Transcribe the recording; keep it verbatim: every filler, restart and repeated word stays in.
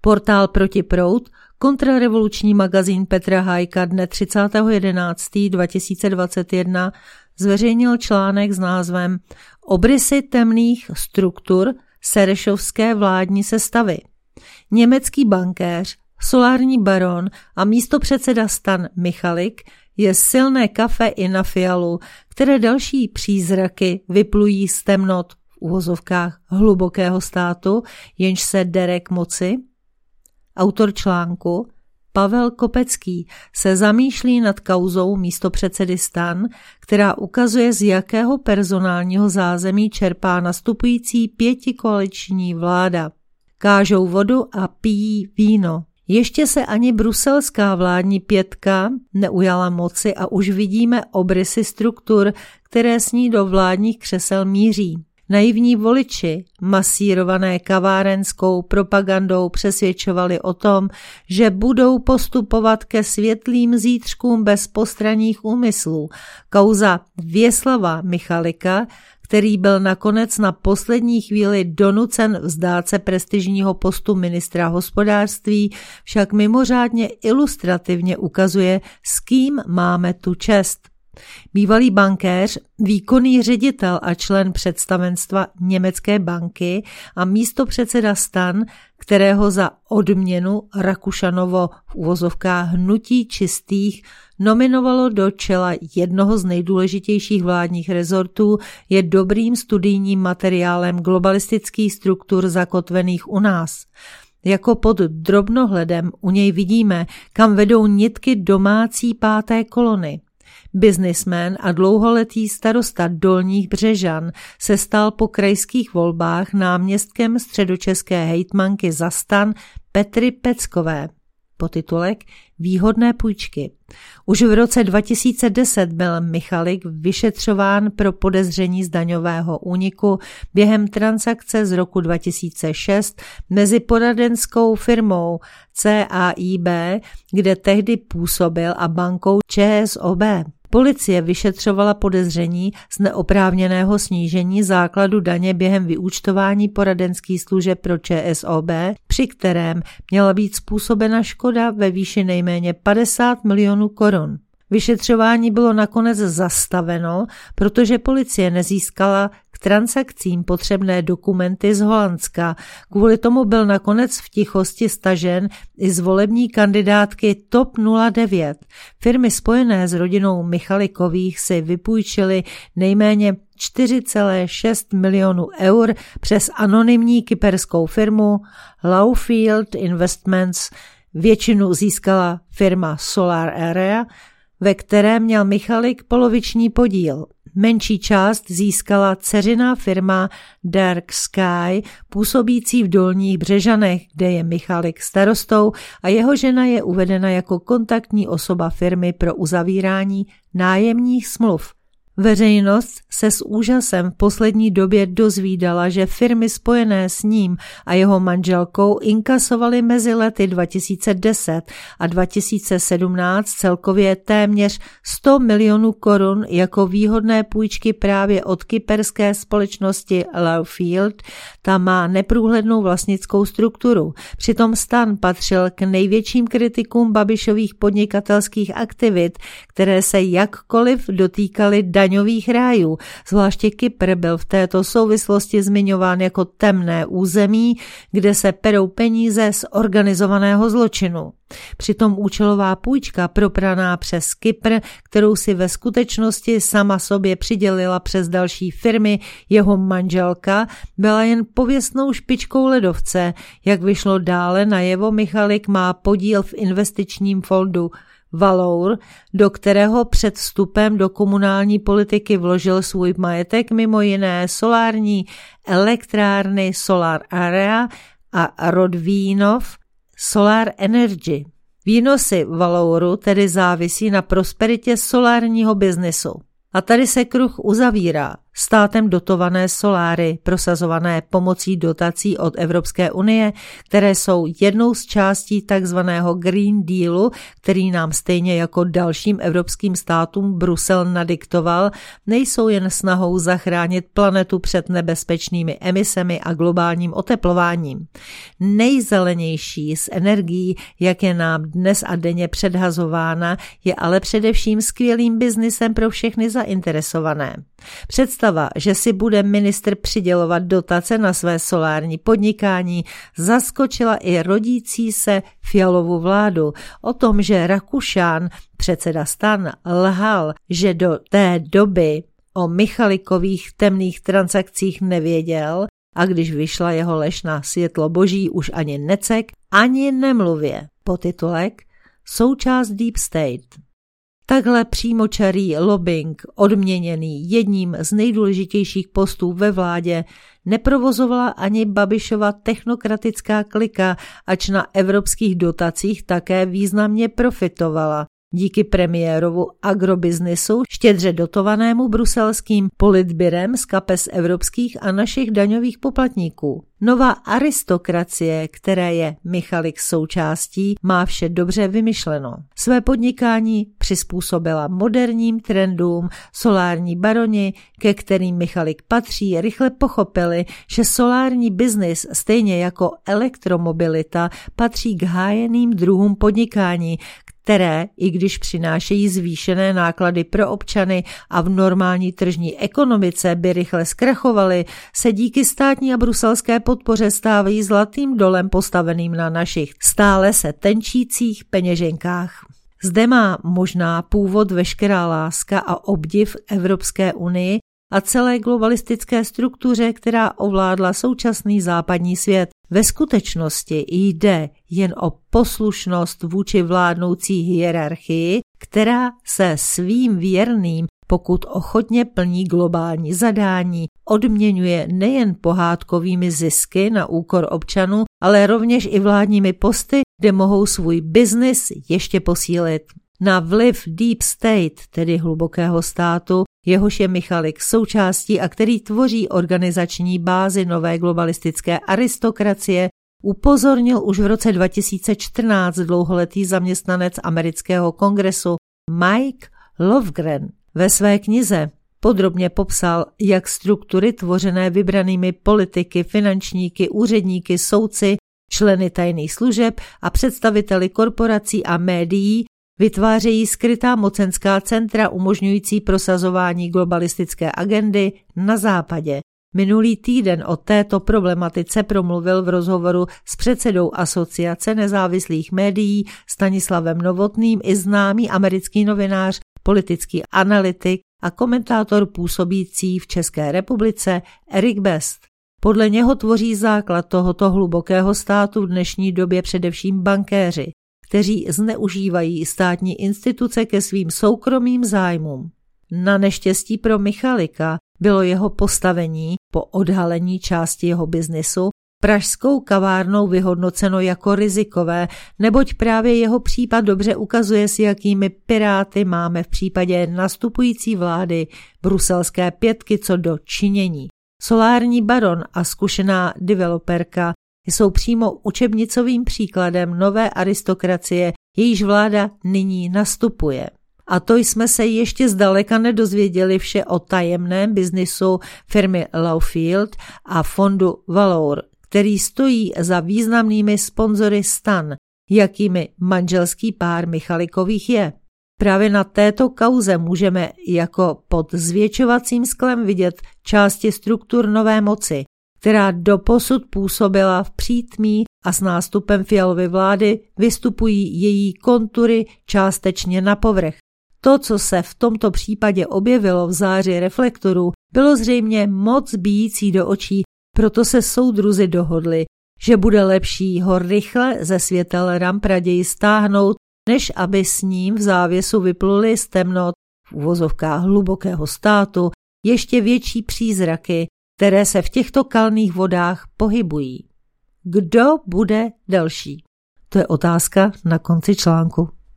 Portál Protiproud, kontrarevoluční magazín Petra Hájka dne třicátého jedenáctého dva tisíce dvacet jedna zveřejnil článek s názvem Obrysy temných struktur serešovské vládní sestavy. Německý bankéř, solární baron a místopředseda STAN Michalik je silné kafe i na Fialu, které další přízraky vyplují z temnot v uvozovkách hlubokého státu, jenž se dere k moci. Autor článku Pavel Kopecký se zamýšlí nad kauzou místopředsedy STAN, která ukazuje, z jakého personálního zázemí čerpá nastupující pětikoaliční vláda. Kážou vodu a pijí víno. Ještě se ani bruselská vládní pětka neujala moci a už vidíme obrysy struktur, které s ní do vládních křesel míří. Naivní voliči, masírované kavárenskou propagandou, přesvědčovali o tom, že budou postupovat ke světlým zítřkům bez postranních úmyslů. Kauza Věslava Michalika, který byl nakonec na poslední chvíli donucen vzdát se prestižního postu ministra hospodářství, však mimořádně ilustrativně ukazuje, s kým máme tu čest. Bývalý bankéř, výkonný ředitel a člen představenstva německé banky a místopředseda STAN, kterého za odměnu Rakušanovo v uvozovkách hnutí čistých nominovalo do čela jednoho z nejdůležitějších vládních rezortů, je dobrým studijním materiálem globalistických struktur zakotvených u nás. Jako pod drobnohledem u něj vidíme, kam vedou nitky domácí páté kolony. Biznismen a dlouholetý starosta Dolních Břežan se stal po krajských volbách náměstkem středočeské hejtmanky za STAN Petry Peckové. Podtitulek Výhodné půjčky. Už v roce dva tisíce deset byl Michalik vyšetřován pro podezření z daňového úniku během transakce z roku dva tisíce šest mezi poradenskou firmou C A I B, kde tehdy působil, a bankou Č S O B. Policie vyšetřovala podezření z neoprávněného snížení základu daně během vyúčtování poradenských služeb pro Č S O B, při kterém měla být způsobena škoda ve výši nejméně padesát milionů korun. Vyšetřování bylo nakonec zastaveno, protože policie nezískala k transakcím potřebné dokumenty z Holandska. Kvůli tomu byl nakonec v tichosti stažen i z volební kandidátky T O P nula devět. Firmy spojené s rodinou Michalikových si vypůjčily nejméně čtyři celé šest milionů eur přes anonymní kyperskou firmu Lowfield Investments. Většinu získala firma Solar Area, ve které měl Michalik poloviční podíl. Menší část získala dceřiná firma Dark Sky, působící v Dolních Břežanech, kde je Michalik starostou a jeho žena je uvedena jako kontaktní osoba firmy pro uzavírání nájemních smluv. Veřejnost se s úžasem v poslední době dozvídala, že firmy spojené s ním a jeho manželkou inkasovaly mezi lety dva tisíce deset a dva tisíce sedmnáct celkově téměř sto milionů korun jako výhodné půjčky právě od kyperské společnosti Lowfield. Ta má neprůhlednou vlastnickou strukturu. Přitom STAN patřil k největším kritikům Babišových podnikatelských aktivit, které se jakkoliv dotýkaly daňových rájů. Zvláště Kypr byl v této souvislosti zmiňován jako temné území, kde se perou peníze z organizovaného zločinu. Přitom účelová půjčka propraná přes Kypr, kterou si ve skutečnosti sama sobě přidělila přes další firmy jeho manželka, byla jen pověstnou špičkou ledovce. Jak vyšlo dále najevo, Michalik má podíl v investičním fondu Valour, do kterého před vstupem do komunální politiky vložil svůj majetek, mimo jiné solární elektrárny Solar Area a Rodvínov Solar Energy. Výnosy Valouru tedy závisí na prosperitě solárního biznesu. A tady se kruh uzavírá. státem dotované soláry, prosazované pomocí dotací od Evropské unie, které jsou jednou z částí takzvaného Green Dealu, který nám stejně jako dalším evropským státům Brusel nadiktoval, nejsou jen snahou zachránit planetu před nebezpečnými emisemi a globálním oteplováním. Nejzelenější z energií, jak je nám dnes a denně předhazována, je ale především skvělým biznisem pro všechny zainteresované. Představa, že si bude ministr přidělovat dotace na své solární podnikání, zaskočila i rodící se Fialovu vládu. O tom, že Rakušan, předseda STAN, lhal, že do té doby o Michalikových temných transakcích nevěděl, a když vyšla jeho lež na světlo boží, už ani necek, ani nemluvě. Podtitulek Součást Deep State. Takhle přímočarý lobbying, odměněný jedním z nejdůležitějších postů ve vládě, neprovozovala ani Babišova technokratická klika, ač na evropských dotacích také významně profitovala. Díky premiérovu agrobiznisu, štědře dotovanému bruselským politbyrem z kapes evropských a našich daňových poplatníků. Nová aristokracie, které je Michalik součástí, má vše dobře vymyšleno. Své podnikání přizpůsobila moderním trendům. Solární baroni, ke kterým Michalik patří, rychle pochopili, že solární biznis, stejně jako elektromobilita, patří k hájeným druhům podnikání, které, i když přinášejí zvýšené náklady pro občany a v normální tržní ekonomice by rychle zkrachovaly, se díky státní a bruselské podpoře stávají zlatým dolem postaveným na našich stále se tenčících peněženkách. Zde má možná původ veškerá láska a obdiv Evropské unii a celé globalistické struktuře, která ovládla současný západní svět. Ve skutečnosti jde jen o poslušnost vůči vládnoucí hierarchii, která se svým věrným, pokud ochotně plní globální zadání, odměňuje nejen pohádkovými zisky na úkor občanů, ale rovněž i vládními posty, kde mohou svůj biznis ještě posílit. Na vliv Deep State, tedy hlubokého státu, jehož je Michalik součástí a který tvoří organizační bázi nové globalistické aristokracie, upozornil už v roce dva tisíce čtrnáct dlouholetý zaměstnanec amerického kongresu Mike Lovgren. Ve své knize podrobně popsal, jak struktury tvořené vybranými politiky, finančníky, úředníky, soudci, členy tajných služeb a představiteli korporací a médií vytvářejí skrytá mocenská centra umožňující prosazování globalistické agendy na západě. Minulý týden o této problematice promluvil v rozhovoru s předsedou Asociace nezávislých médií Stanislavem Novotným i známý americký novinář, politický analytik a komentátor působící v České republice Erik Best. Podle něho tvoří základ tohoto hlubokého státu v dnešní době především bankéři, kteří zneužívají státní instituce ke svým soukromým zájmům. Na neštěstí pro Michalika bylo jeho postavení po odhalení části jeho biznisu pražskou kavárnou vyhodnoceno jako rizikové, neboť právě jeho případ dobře ukazuje, s jakými piráty máme v případě nastupující vlády bruselské pětky co do činění. Solární baron a zkušená developerka jsou přímo učebnicovým příkladem nové aristokracie, jejíž vláda nyní nastupuje. A to jsme se ještě zdaleka nedozvěděli vše o tajemném biznisu firmy Lowfield a fondu Valour, který stojí za významnými sponzory STAN, jakými manželský pár Michalikových je. Právě na této kauze můžeme jako pod zvětšovacím sklem vidět části struktur nové moci, která doposud působila v přítmí a s nástupem Fialovy vlády vystupují její kontury částečně na povrch. To, co se v tomto případě objevilo v záři reflektorů, bylo zřejmě moc bijící do očí, proto se soudruzi dohodli, že bude lepší ho rychle ze světel ramp raději stáhnout, než aby s ním v závěsu vypluli z temnot v uvozovkách hlubokého státu ještě větší přízraky, které se v těchto kalných vodách pohybují. Kdo bude další? To je otázka na konci článku.